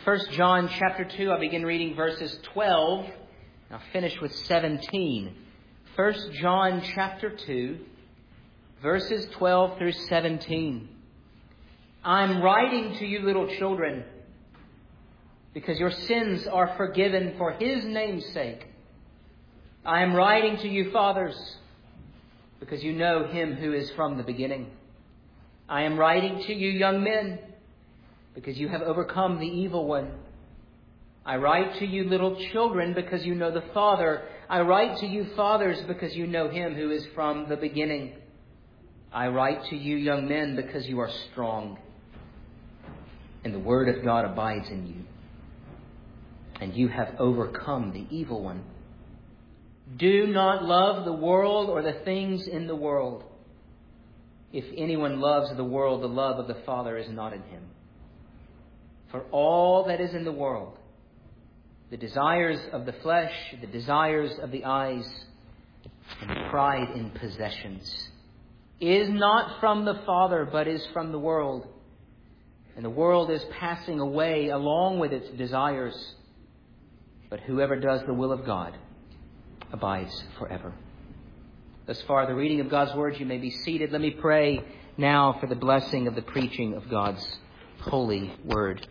1 John chapter 2, I'll begin reading verses 12. I'll finish with 17. 1 John chapter 2, verses 12 through 17. I'm writing to you, little children, because your sins are forgiven for His name's sake. I am writing to you, fathers, because you know Him who is from the beginning. I am writing to you, young men, because you have overcome the evil one. I write to you, little children, because you know the Father. I write to you, fathers, because you know Him who is from the beginning. I write to you, young men, because you are strong, and the Word of God abides in you, and you have overcome the evil one. Do not love the world or the things in the world. If anyone loves the world, the love of the Father is not in him. For all that is in the world, the desires of the flesh, the desires of the eyes, and pride in possessions, is not from the Father, but is from the world. And the world is passing away along with its desires. But whoever does the will of God abides forever. Thus far, the reading of God's Word. You may be seated. Let me pray now for the blessing of the preaching of God's holy Word.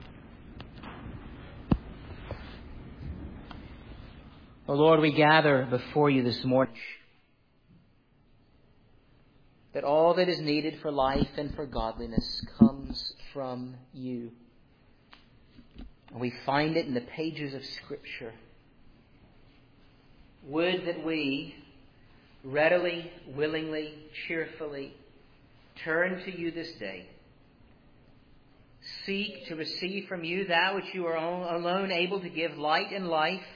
O Lord, we gather before you this morning that all that is needed for life and for godliness comes from you. And we find it in the pages of Scripture. Would that we readily, willingly, cheerfully turn to you this day. Seek to receive from you that which you are alone able to give light and life.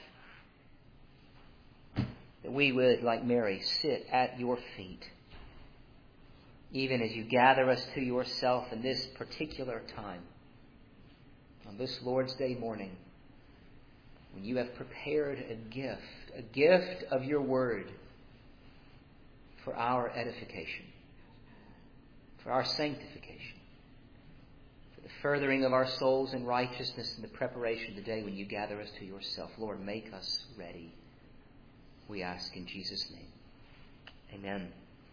That we would, like Mary, sit at your feet, even as you gather us to yourself in this particular time, on this Lord's Day morning, when you have prepared a gift of your word for our edification, for our sanctification, for the furthering of our souls in righteousness and the preparation of the day when you gather us to yourself. Lord, make us ready. We ask in Jesus' name. Amen.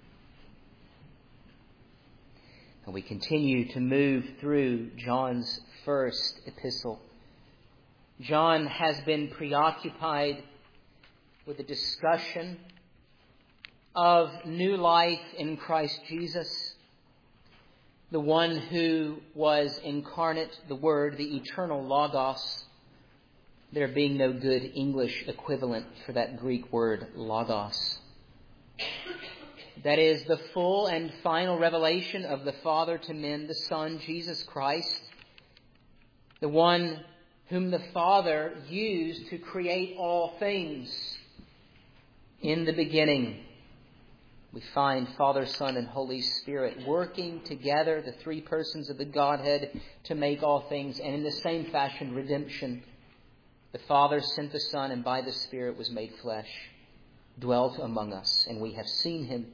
And we continue to move through John's first epistle. John has been preoccupied with the discussion of new life in Christ Jesus, the one who was incarnate, the Word, the eternal Logos, there being no good English equivalent for that Greek word logos. That is the full and final revelation of the Father to men, the Son, Jesus Christ, the one whom the Father used to create all things. In the beginning, we find Father, Son, and Holy Spirit working together, the three persons of the Godhead, to make all things, and in the same fashion, redemption. The Father sent the Son, and by the Spirit was made flesh, dwelt among us, and we have seen Him.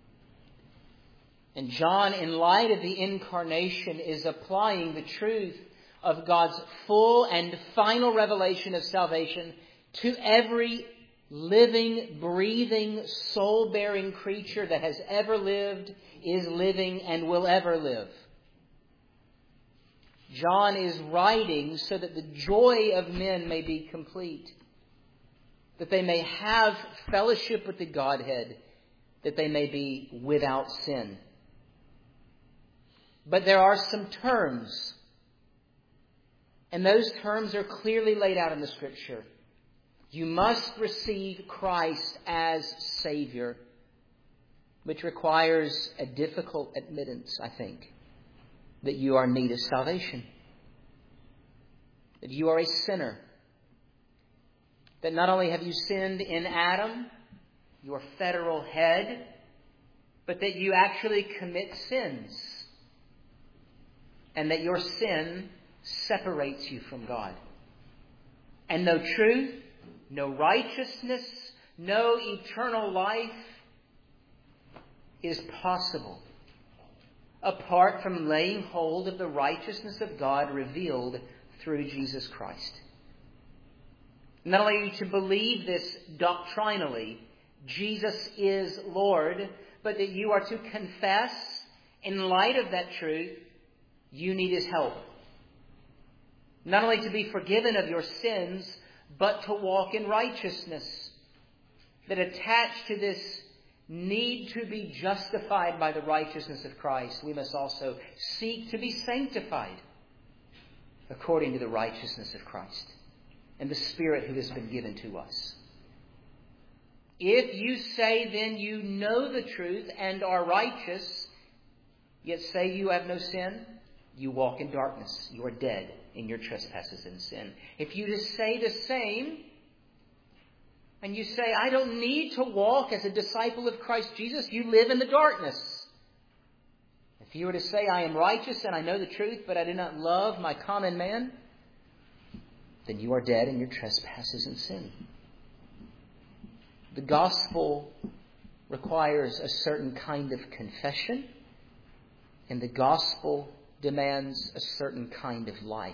And John, in light of the incarnation, is applying the truth of God's full and final revelation of salvation to every living, breathing, soul-bearing creature that has ever lived, is living, and will ever live. John is writing so that the joy of men may be complete, that they may have fellowship with the Godhead, that they may be without sin. But there are some terms, and those terms are clearly laid out in the Scripture. You must receive Christ as Savior, which requires a difficult admittance, I think, that you are in need of salvation, that you are a sinner, that not only have you sinned in Adam, your federal head, but that you actually commit sins, and that your sin separates you from God. And no truth, no righteousness, no eternal life is possible apart from laying hold of the righteousness of God revealed through Jesus Christ. Not only to believe this doctrinally, Jesus is Lord, but that you are to confess, in light of that truth, you need His help. Not only to be forgiven of your sins, but to walk in righteousness. That attached to this need to be justified by the righteousness of Christ, we must also seek to be sanctified according to the righteousness of Christ and the Spirit who has been given to us. If you say then you know the truth and are righteous, yet say you have no sin, you walk in darkness. You are dead in your trespasses and sin. If you just say the same, and you say, I don't need to walk as a disciple of Christ Jesus, you live in the darkness. If you were to say, I am righteous and I know the truth, but I do not love my common man, then you are dead in your trespasses and sin. The gospel requires a certain kind of confession, and the gospel demands a certain kind of life.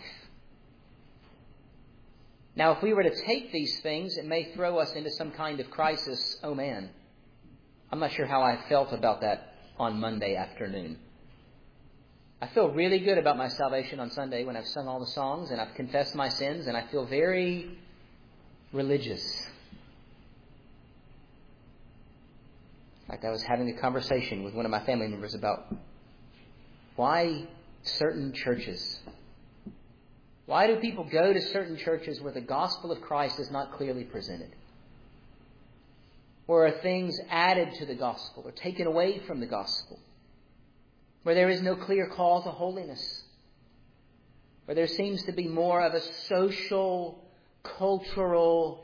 Now, if we were to take these things, it may throw us into some kind of crisis. Oh man, I'm not sure how I felt about that on Monday afternoon. I feel really good about my salvation on Sunday when I've sung all the songs and I've confessed my sins, and I feel very religious. In fact, I was having a conversation with one of my family members about why certain churches. Why do people go to certain churches where the gospel of Christ is not clearly presented? Where are things added to the gospel or taken away from the gospel? Where there is no clear call to holiness? Where there seems to be more of a social, cultural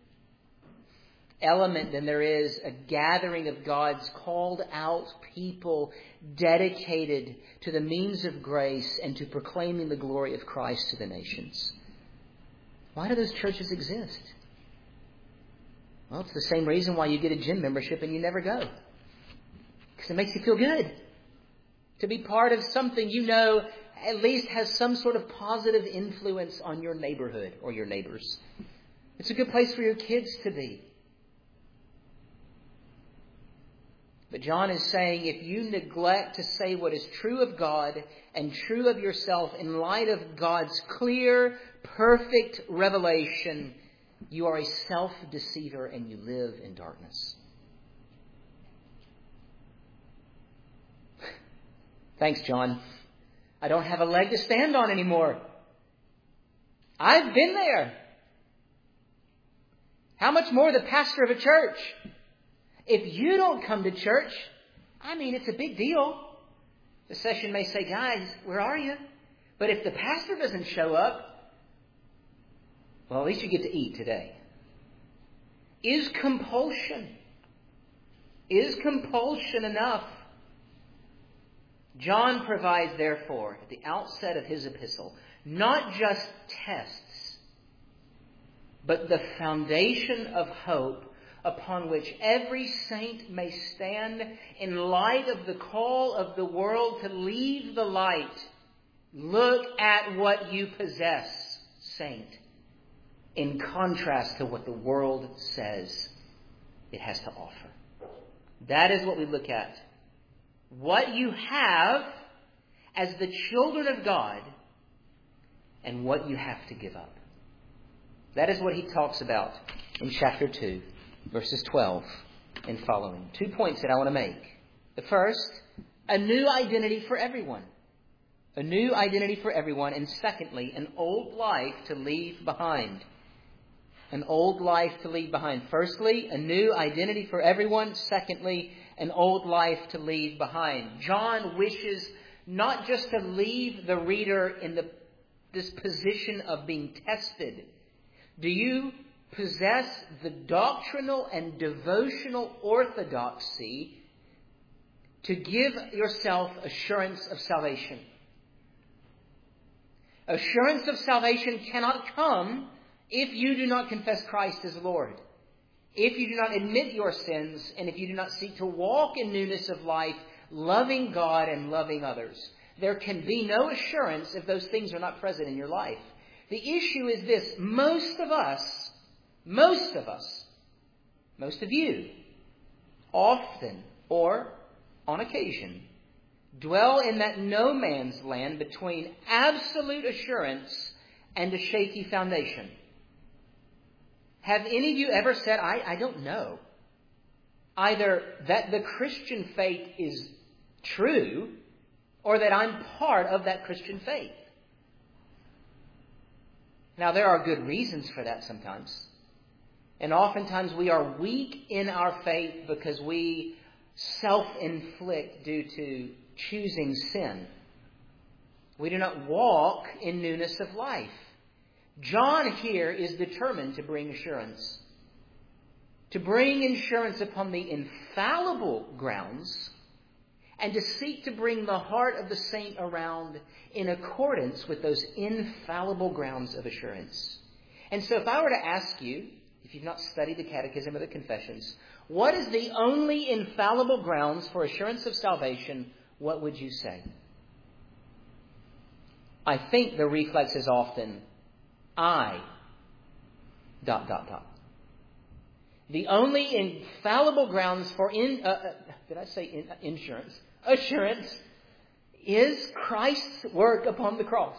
element than there is a gathering of God's called out people dedicated to the means of grace and to proclaiming the glory of Christ to the nations. Why do those churches exist? Well, it's the same reason why you get a gym membership and you never go. Because it makes you feel good. To be part of something you know at least has some sort of positive influence on your neighborhood or your neighbors. It's a good place for your kids to be. But John is saying if you neglect to say what is true of God and true of yourself in light of God's clear, perfect revelation, you are a self-deceiver and you live in darkness. Thanks, John. I don't have a leg to stand on anymore. I've been there. How much more the pastor of a church? If you don't come to church, it's a big deal. The session may say, guys, where are you? But if the pastor doesn't show up, well, at least you get to eat today. Is compulsion enough? John provides, therefore, at the outset of his epistle, not just tests, but the foundation of hope upon which every saint may stand in light of the call of the world to leave the light. Look at what you possess, saint, in contrast to what the world says it has to offer. That is what we look at. What you have as the children of God and what you have to give up. That is what he talks about in chapter 2, verses 12 and following. 2 points that I want to make. The first, a new identity for everyone. A new identity for everyone. And secondly, an old life to leave behind. An old life to leave behind. Firstly, a new identity for everyone. Secondly, an old life to leave behind. John wishes not just to leave the reader in this position of being tested. Do you possess the doctrinal and devotional orthodoxy to give yourself assurance of salvation? Assurance of salvation cannot come if you do not confess Christ as Lord. If you do not admit your sins, and if you do not seek to walk in newness of life, loving God and loving others. There can be no assurance if those things are not present in your life. The issue is this. Most of you, often or on occasion, dwell in that no man's land between absolute assurance and a shaky foundation. Have any of you ever said, I don't know, either that the Christian faith is true or that I'm part of that Christian faith? Now, there are good reasons for that sometimes. And oftentimes we are weak in our faith because we self-inflict due to choosing sin. We do not walk in newness of life. John here is determined to bring assurance. To bring assurance upon the infallible grounds and to seek to bring the heart of the saint around in accordance with those infallible grounds of assurance. And so if I were to ask you, if you've not studied the Catechism or the Confessions, what is the only infallible grounds for assurance of salvation, what would you say? I think the reflex is often, The only infallible grounds for assurance is Christ's work upon the cross.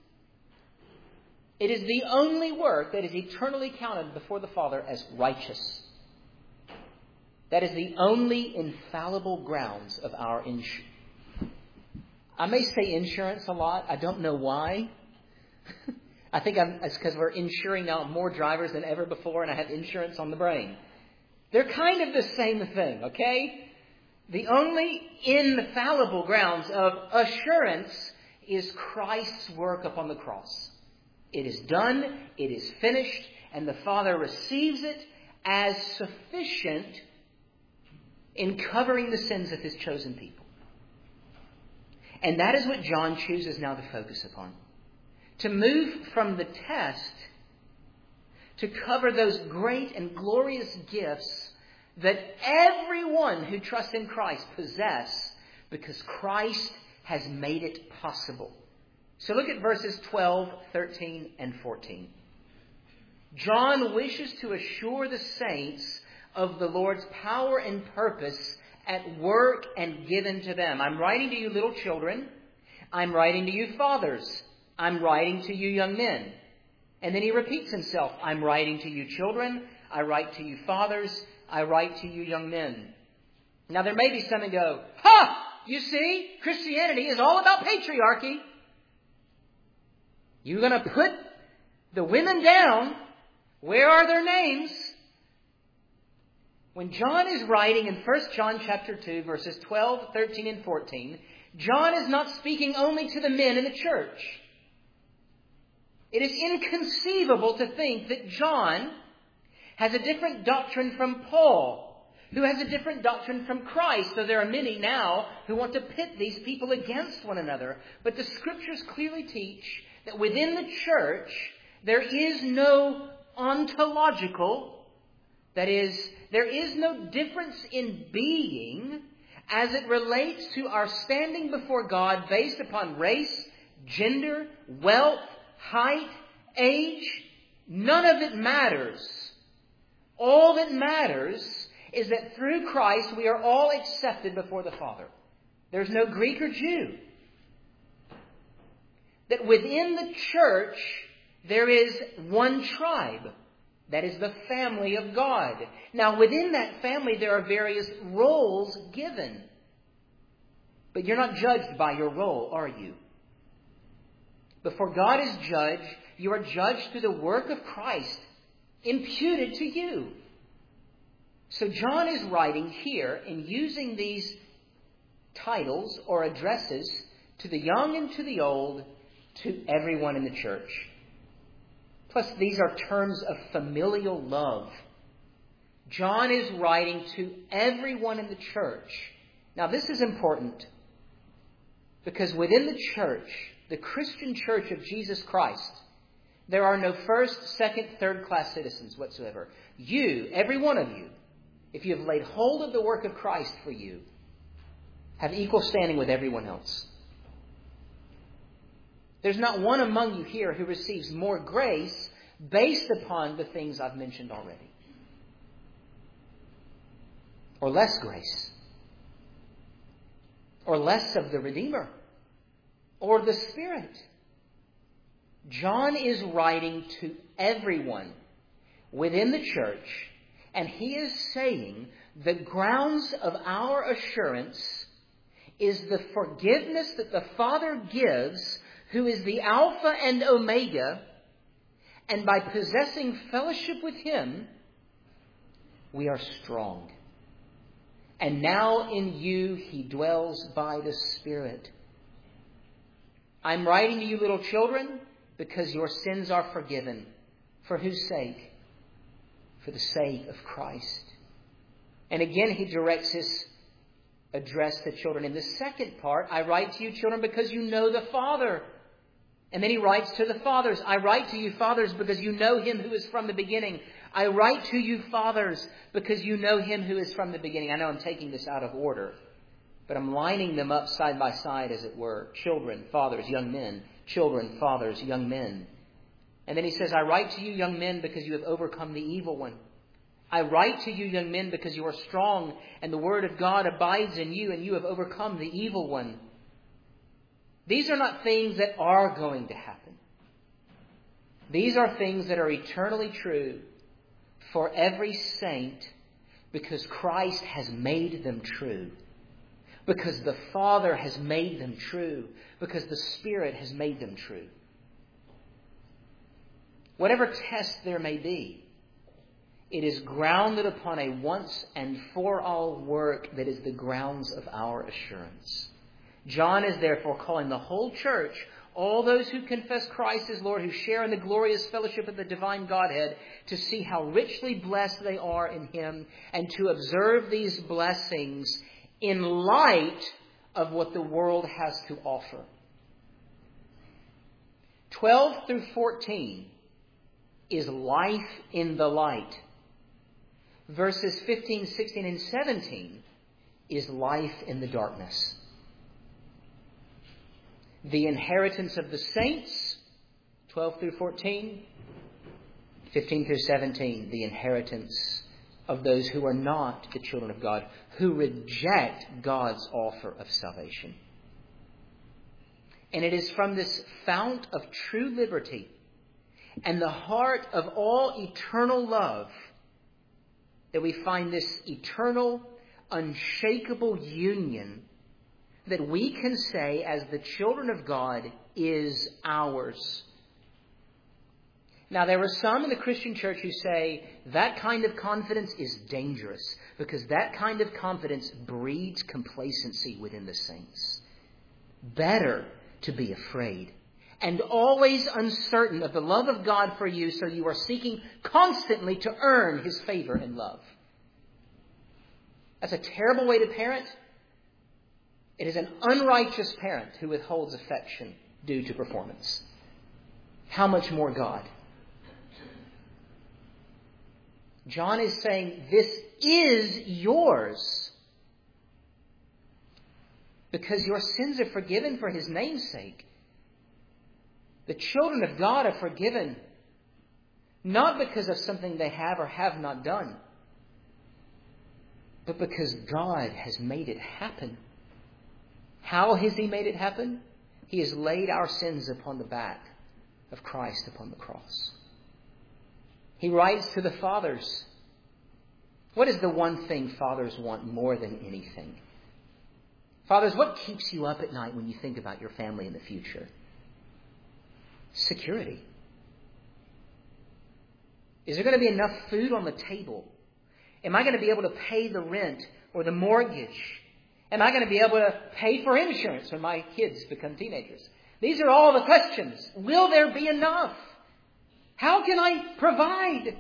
It is the only work that is eternally counted before the Father as righteous. That is the only infallible grounds of our insurance. I may say insurance a lot. I don't know why. I think it's because we're insuring now more drivers than ever before, and I have insurance on the brain. They're kind of the same thing, okay? The only infallible grounds of assurance is Christ's work upon the cross. It is done, it is finished, and the Father receives it as sufficient in covering the sins of His chosen people. And that is what John chooses now to focus upon. To move from the test to cover those great and glorious gifts that everyone who trusts in Christ possess because Christ has made it possible. So look at verses 12, 13, and 14. John wishes to assure the saints of the Lord's power and purpose at work and given to them. I'm writing to you little children. I'm writing to you fathers. I'm writing to you young men. And then he repeats himself. I'm writing to you children. I write to you fathers. I write to you young men. Now there may be some that go, you see, Christianity is all about patriarchy. You're going to put the women down. Where are their names? When John is writing in 1 John chapter 2, verses 12, 13, and 14, John is not speaking only to the men in the church. It is inconceivable to think that John has a different doctrine from Paul, who has a different doctrine from Christ. So there are many now who want to pit these people against one another. But the Scriptures clearly teach that within the church there is no ontological, that is, there is no difference in being as it relates to our standing before God based upon race, gender, wealth, height, age. None of it matters. All that matters is that through Christ we are all accepted before the Father. There's no Greek or Jew. That within the church there is one tribe. That is the family of God. Now within that family there are various roles given. But you're not judged by your role, are you? Before God is judged, you are judged through the work of Christ imputed to you. So John is writing here and using these titles or addresses to the young and to the old, to everyone in the church. Plus, these are terms of familial love. John is writing to everyone in the church. Now, this is important because within the church, the Christian church of Jesus Christ, there are no first, second, third-class citizens whatsoever. You, every one of you, if you have laid hold of the work of Christ for you, have equal standing with everyone else. There's not one among you here who receives more grace based upon the things I've mentioned already. Or less grace. Or less of the Redeemer. Or the Spirit. John is writing to everyone within the church, and he is saying the grounds of our assurance is the forgiveness that the Father gives, who is the Alpha and Omega, and by possessing fellowship with Him, we are strong. And now in you He dwells by the Spirit. I'm writing to you, little children, because your sins are forgiven. For whose sake? For the sake of Christ. And again, he directs his address to children. In the second part, I write to you, children, because you know the Father. And then he writes to the fathers. I write to you, fathers, because you know Him who is from the beginning. I write to you, fathers, because you know Him who is from the beginning. I know I'm taking this out of order, but I'm lining them up side by side, as it were. Children, fathers, young men. Children, fathers, young men. And then he says, I write to you, young men, because you have overcome the evil one. I write to you, young men, because you are strong, and the word of God abides in you, and you have overcome the evil one. These are not things that are going to happen. These are things that are eternally true for every saint, because Christ has made them true. Because the Father has made them true. Because the Spirit has made them true. Whatever test there may be, it is grounded upon a once and for all work that is the grounds of our assurance. John is therefore calling the whole church, all those who confess Christ as Lord, who share in the glorious fellowship of the divine Godhead, to see how richly blessed they are in Him, and to observe these blessings in light of what the world has to offer. 12 through 14 is life in the light. Verses 15, 16, and 17 is life in the darkness. The inheritance of the saints, 12 through 14. 15 through 17, the inheritance of those who are not the children of God, who reject God's offer of salvation. And it is from this fount of true liberty and the heart of all eternal love that we find this eternal, unshakable union that we can say, as the children of God, is ours. Now, there are some in the Christian church who say that kind of confidence is dangerous, because that kind of confidence breeds complacency within the saints. Better to be afraid and always uncertain of the love of God for you, so you are seeking constantly to earn His favor and love. That's a terrible way to parent. It is an unrighteous parent who withholds affection due to performance. How much more God? John is saying this is yours because your sins are forgiven for His name's sake. The children of God are forgiven not because of something they have or have not done, but because God has made it happen. How has He made it happen? He has laid our sins upon the back of Christ upon the cross. He writes to the fathers. What is the one thing fathers want more than anything? Fathers, what keeps you up at night when you think about your family in the future? Security. Is there going to be enough food on the table? Am I going to be able to pay the rent or the mortgage? Am I going to be able to pay for insurance when my kids become teenagers? These are all the questions. Will there be enough? How can I provide?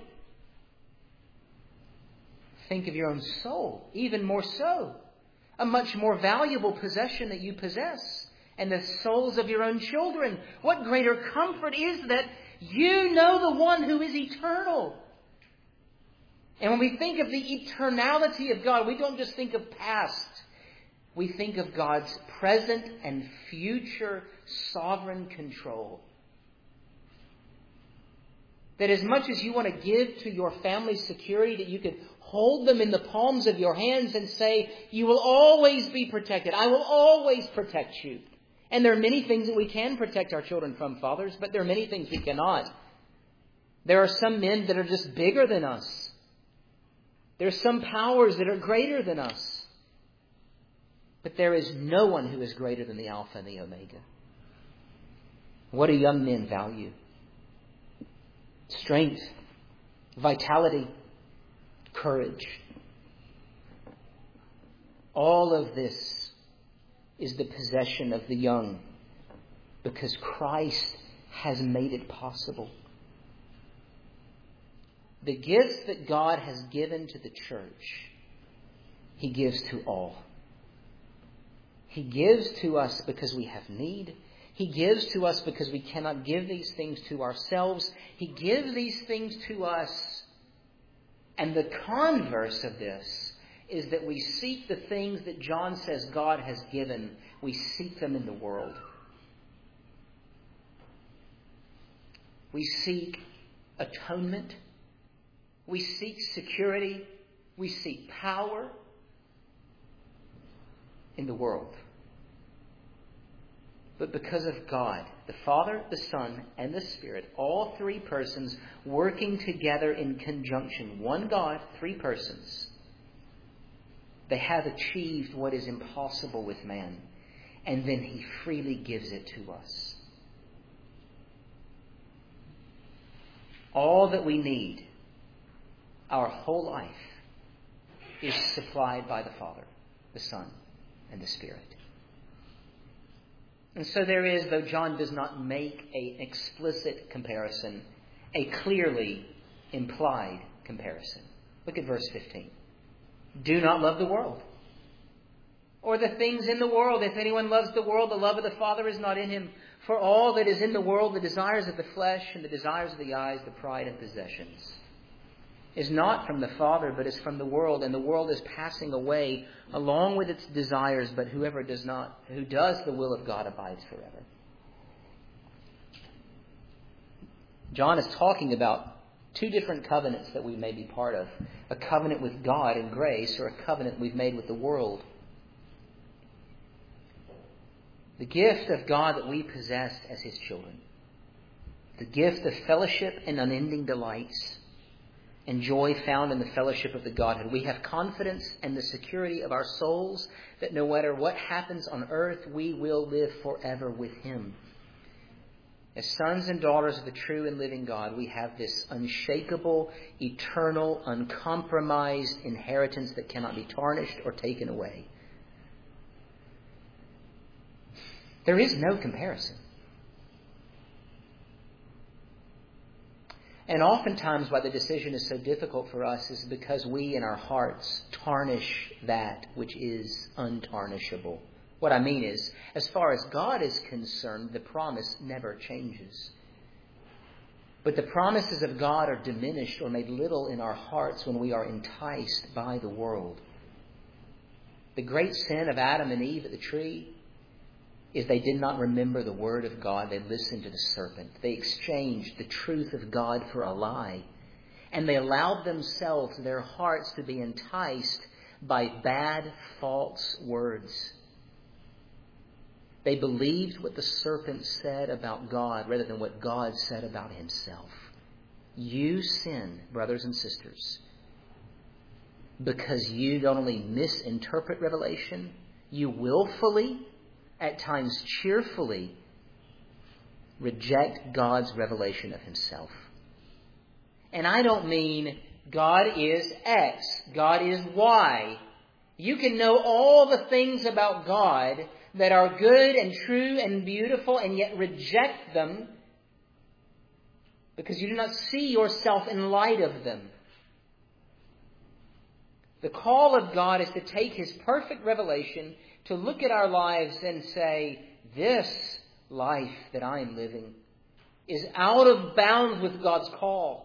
Think of your own soul, even more so. A much more valuable possession that you possess, and the souls of your own children. What greater comfort is that you know the one who is eternal. And when we think of the eternality of God, we don't just think of past. We think of God's present and future sovereign control. That as much as you want to give to your family's security, that you could hold them in the palms of your hands and say, you will always be protected. I will always protect you. And there are many things that we can protect our children from, fathers, but there are many things we cannot. There are some men that are just bigger than us. There are some powers that are greater than us. But there is no one who is greater than the Alpha and the Omega. What do young men value? Strength, vitality, courage. All of this is the possession of the young because Christ has made it possible. The gifts that God has given to the church, He gives to all. He gives to us because we have need. He gives to us because we cannot give these things to ourselves. He gives these things to us. And the converse of this is that we seek the things that John says God has given. We seek them in the world. We seek atonement. We seek security. We seek power in the world. But because of God, the Father, the Son, and the Spirit, all three persons working together in conjunction, one God, three persons, they have achieved what is impossible with man. And then He freely gives it to us. All that we need, our whole life, is supplied by the Father, the Son, and the Spirit. And so there is, though John does not make an explicit comparison, a clearly implied comparison. Look at verse 15. Do not love the world, or the things in the world. If anyone loves the world, the love of the Father is not in him. For all that is in the world, the desires of the flesh and the desires of the eyes, the pride of possessions, is not from the Father, but is from the world. And the world is passing away along with its desires, but who does the will of God abides forever. John is talking about two different covenants that we may be part of. A covenant with God in grace, or a covenant we've made with the world. The gift of God that we possess as His children. The gift of fellowship and unending delights and joy found in the fellowship of the Godhead. We have confidence and the security of our souls that no matter what happens on earth, we will live forever with Him. As sons and daughters of the true and living God, we have this unshakable, eternal, uncompromised inheritance that cannot be tarnished or taken away. There is no comparison. And oftentimes why the decision is so difficult for us is because we in our hearts tarnish that which is untarnishable. What I mean is, as far as God is concerned, the promise never changes. But the promises of God are diminished or made little in our hearts when we are enticed by the world. The great sin of Adam and Eve at the tree is they did not remember the word of God. They listened to the serpent. They exchanged the truth of God for a lie. And they allowed themselves, their hearts, to be enticed by bad, false words. They believed what the serpent said about God rather than what God said about Himself. You sin, brothers and sisters, because you not only misinterpret revelation, you willfully, at times cheerfully, reject God's revelation of Himself. And I don't mean God is X, God is Y. You can know all the things about God that are good and true and beautiful and yet reject them because you do not see yourself in light of them. The call of God is to take His perfect revelation, to look at our lives and say, this life that I am living is out of bounds with God's call.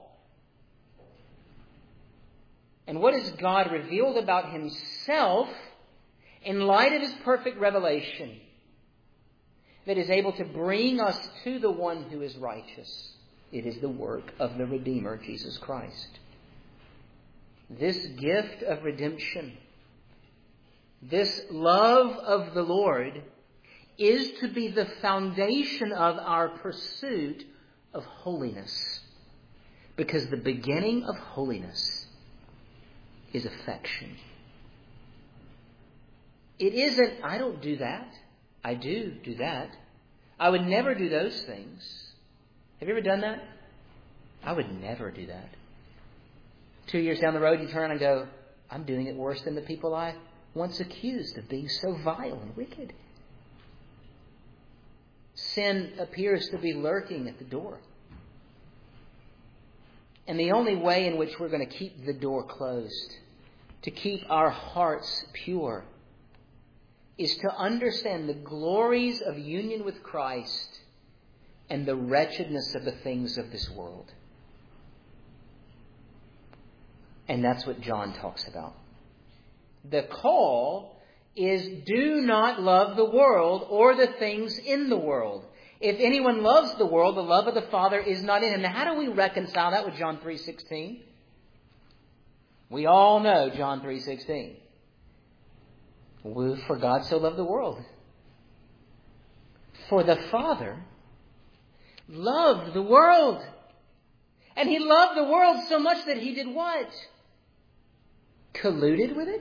And what has God revealed about Himself in light of His perfect revelation? that is able to bring us to the one who is righteous. It is the work of the Redeemer, Jesus Christ. This gift of redemption, this love of the Lord, is to be the foundation of our pursuit of holiness. Because the beginning of holiness is affection. It isn't, I don't do that. I do that. I would never do those things. Have you ever done that? I would never do that. 2 years down the road, you turn and go, I'm doing it worse than the people I once accused of being so vile and wicked. Sin appears to be lurking at the door. And the only way in which we're going to keep the door closed, to keep our hearts pure, is to understand the glories of union with Christ and the wretchedness of the things of this world. And that's what John talks about. The call is, do not love the world or the things in the world. If anyone loves the world, the love of the Father is not in him. Now, how do we reconcile that with John 3:16? We all know John 3:16. For God so loved the world. For the Father loved the world. And He loved the world so much that He did what? Colluded with it?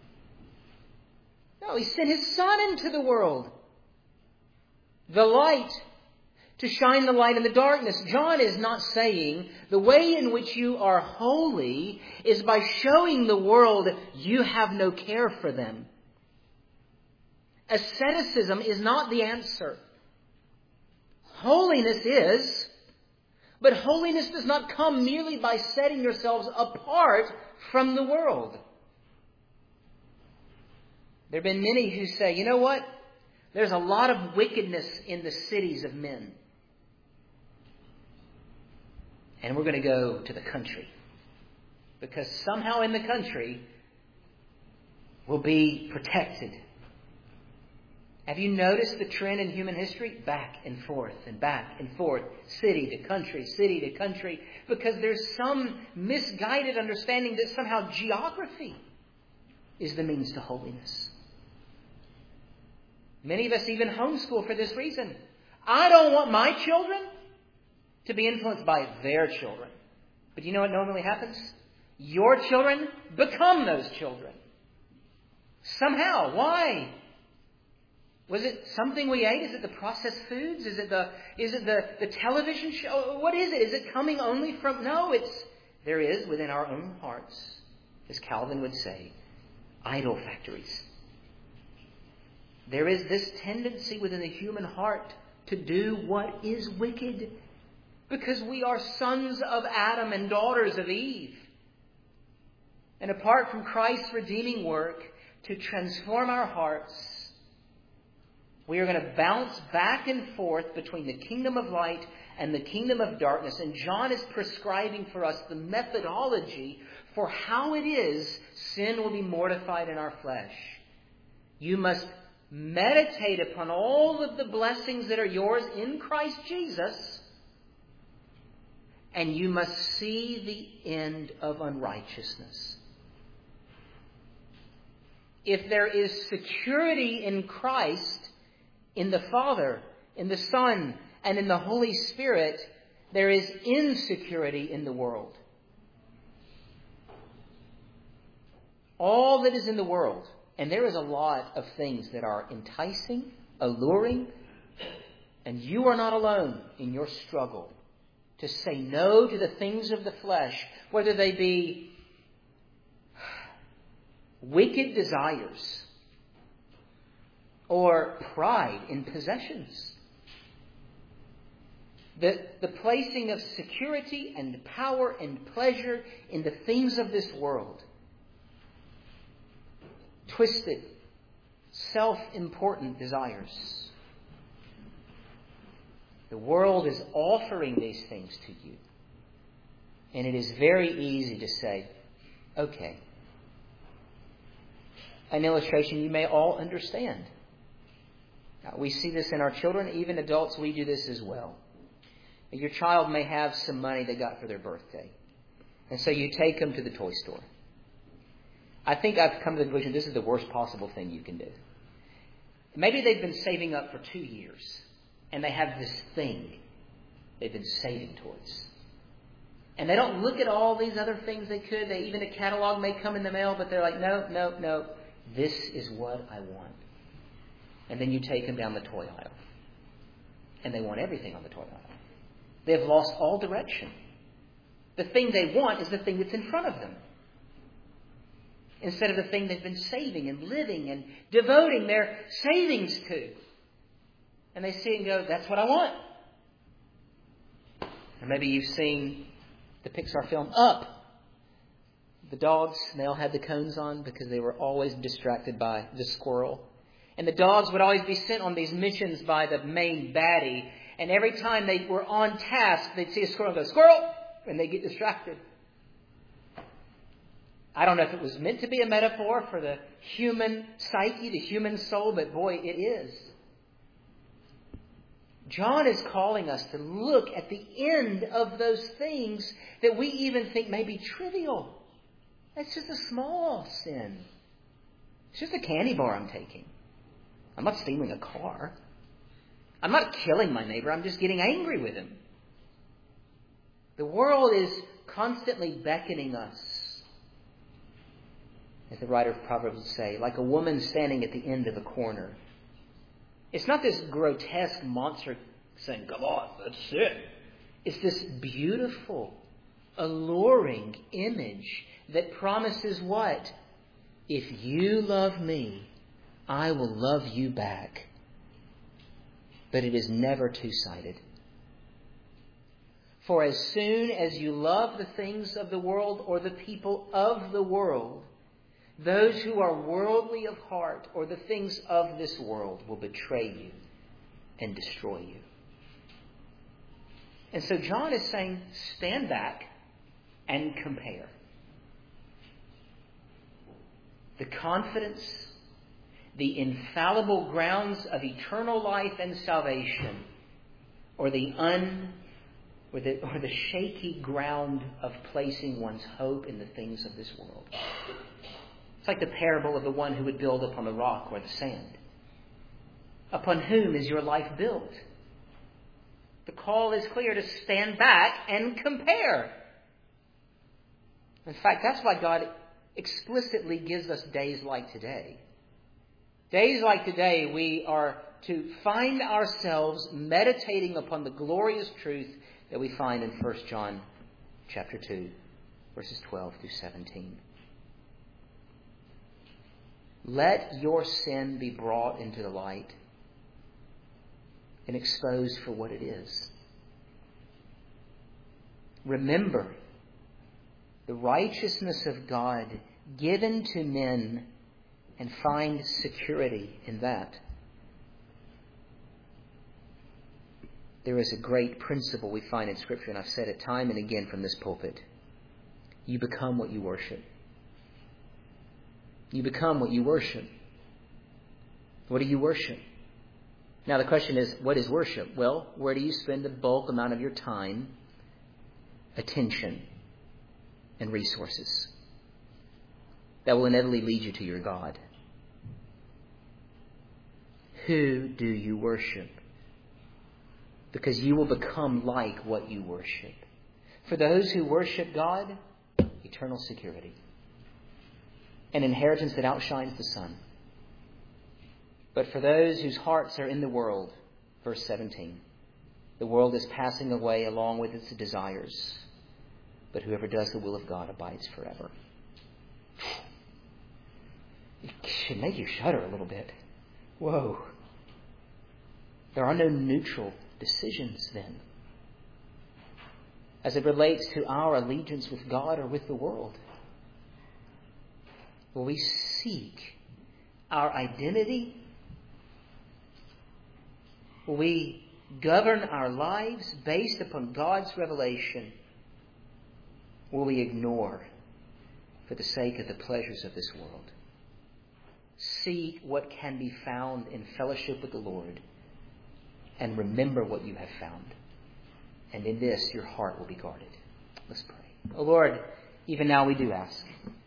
No, He sent His Son into the world. The light, to shine the light in the darkness. John is not saying the way in which you are holy is by showing the world you have no care for them. Asceticism is not the answer. Holiness is, but holiness does not come merely by setting yourselves apart from the world. There have been many who say, you know what? There's a lot of wickedness in the cities of men. And we're going to go to the country. Because somehow in the country we'll be protected. Have you noticed the trend in human history? Back and forth and back and forth. City to country. Because there's some misguided understanding that somehow geography is the means to holiness. Many of us even homeschool for this reason. I don't want my children to be influenced by their children. But you know what normally happens? Your children become those children. Somehow. Why? Was it something we ate? Is it the processed foods? Is it the television show? What is it? Is it coming only from... No, there is within our own hearts, as Calvin would say, idol factories. There is this tendency within the human heart to do what is wicked. Because we are sons of Adam and daughters of Eve. And apart from Christ's redeeming work to transform our hearts, we are going to bounce back and forth between the kingdom of light and the kingdom of darkness. And John is prescribing for us the methodology for how it is sin will be mortified in our flesh. You must meditate upon all of the blessings that are yours in Christ Jesus. And you must see the end of unrighteousness. If there is security in Christ, in the Father, in the Son, and in the Holy Spirit, there is insecurity in the world. All that is in the world, and there is a lot of things that are enticing, alluring, and you are not alone in your struggle to say no to the things of the flesh, whether they be wicked desires or pride in possessions. The placing of security and power and pleasure in the things of this world. Twisted, self-important desires. The world is offering these things to you. And it is very easy to say, okay, an illustration you may all understand. We see this in our children. Even adults, we do this as well. Your child may have some money they got for their birthday. And so you take them to the toy store. I think I've come to the conclusion this is the worst possible thing you can do. Maybe they've been saving up for 2 years. And they have this thing they've been saving towards. And they don't look at all these other things they could. Even a catalog may come in the mail, but they're like, no. This is what I want. And then you take them down the toy aisle. And they want everything on the toy aisle. They've lost all direction. The thing they want is the thing that's in front of them, instead of the thing they've been saving and living and devoting their savings to. And they see it and go, that's what I want. Or maybe you've seen the Pixar film Up. The dogs, they all had the cones on because they were always distracted by the squirrel. And the dogs would always be sent on these missions by the main baddie. And every time they were on task, they'd see a squirrel and go, squirrel! And they'd get distracted. I don't know if it was meant to be a metaphor for the human psyche, the human soul, but boy, it is. John is calling us to look at the end of those things that we even think may be trivial. That's just a small sin. It's just a candy bar I'm taking. I'm not stealing a car. I'm not killing my neighbor. I'm just getting angry with him. The world is constantly beckoning us, as the writer of Proverbs would say, like a woman standing at the end of a corner. It's not this grotesque monster saying, come on, that's it. It's this beautiful, alluring image that promises what? If you love me, I will love you back. But it is never two-sided. For as soon as you love the things of the world or the people of the world, those who are worldly of heart or the things of this world will betray you and destroy you. And so John is saying, stand back and compare. The confidence, the infallible grounds of eternal life and salvation, or the shaky ground of placing one's hope in the things of this world. It's like the parable of the one who would build upon the rock or the sand. Upon whom is your life built? The call is clear to stand back and compare. In fact, that's why God explicitly gives us days like today. Days like today, we are to find ourselves meditating upon the glorious truth that we find in 1 John chapter 2, verses 12 through 17. Let your sin be brought into the light and exposed for what it is. Remember the righteousness of God given to men and find security in that. There is a great principle we find in Scripture, and I've said it time and again from this pulpit. You become what you worship. You become what you worship. What do you worship? Now the question is, what is worship? Well, where do you spend the bulk amount of your time, attention, and resources? That will inevitably lead you to your God. Who do you worship? Because you will become like what you worship. For those who worship God, eternal security. An inheritance that outshines the sun. But for those whose hearts are in the world, verse 17, the world is passing away along with its desires. But whoever does the will of God abides forever. It should make you shudder a little bit. Whoa. There are no neutral decisions then, as it relates to our allegiance with God or with the world. Will we seek our identity? Will we govern our lives based upon God's revelation? Will we ignore for the sake of the pleasures of this world? see what can be found in fellowship with the Lord, and remember what you have found. And in this, your heart will be guarded. Let's pray. Oh Lord, even now we do ask